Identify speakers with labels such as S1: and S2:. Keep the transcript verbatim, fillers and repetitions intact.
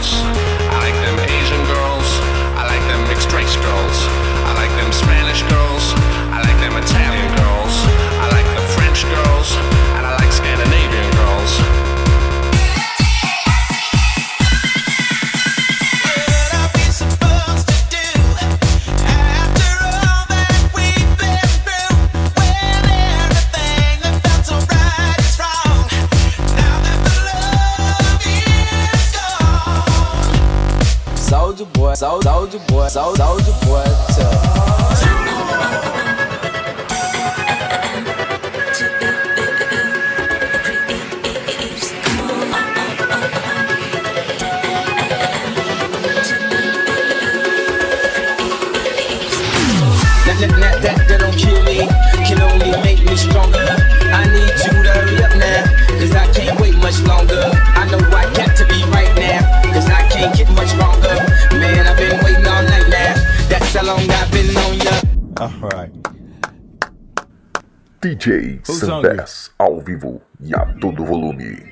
S1: girls. I like them Asian girls. I like them mixed race girls. I like them Spanish girls. I like them Italian girls. I like the French girls. And I like Scandinavian girls.
S2: Soldier boy, soldier boy, soldier boy,
S3: That, that, that, that don't kill me, can only make me stronger. I need you to hurry up now, cause I can't wait much longer. I know I got to be right now, cause I can't get much longer. Man, I've been waiting all night now, that's how long I've been on ya.
S4: Alright.
S5: D J Sanders, ao vivo e a todo volume.